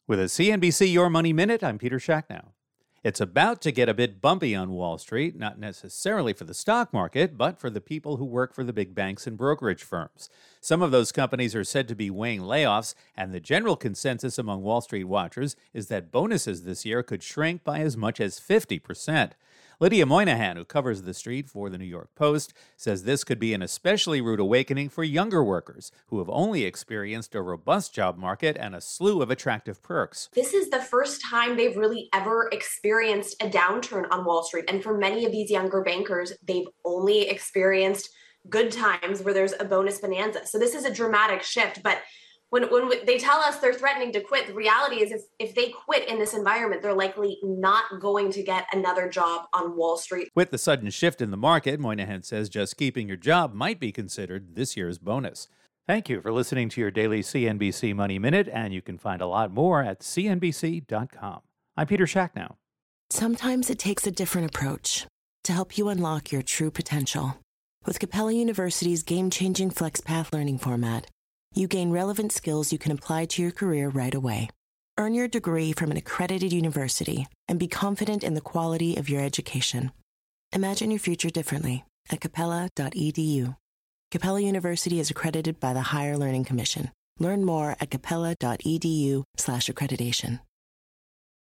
With a CNBC Your Money Minute, I'm Peter Schacknow. It's about to get a bit bumpy on Wall Street, not necessarily for the stock market, but for the people who work for the big banks and brokerage firms. Some of those companies are said to be weighing layoffs, and the general consensus among Wall Street watchers is that bonuses this year could shrink by as much as 50%. Lydia Moynihan, who covers the street for the New York Post, says this could be an especially rude awakening for younger workers who have only experienced a robust job market and a slew of attractive perks. This is the first time they've really ever experienced a downturn on Wall Street. And for many of these younger bankers, they've only experienced good times where there's a bonus bonanza. So this is a dramatic shift. But when they tell us they're threatening to quit, the reality is if they quit in this environment, they're likely not going to get another job on Wall Street. With the sudden shift in the market, Moynihan says just keeping your job might be considered this year's bonus. Thank you for listening to your daily CNBC Money Minute, and you can find a lot more at cnbc.com. I'm Peter Schacknow. Sometimes it takes a different approach to help you unlock your true potential. With Capella University's game-changing FlexPath learning format, you gain relevant skills you can apply to your career right away. Earn your degree from an accredited university and be confident in the quality of your education. Imagine your future differently at capella.edu. Capella University is accredited by the Higher Learning Commission. Learn more at capella.edu/accreditation.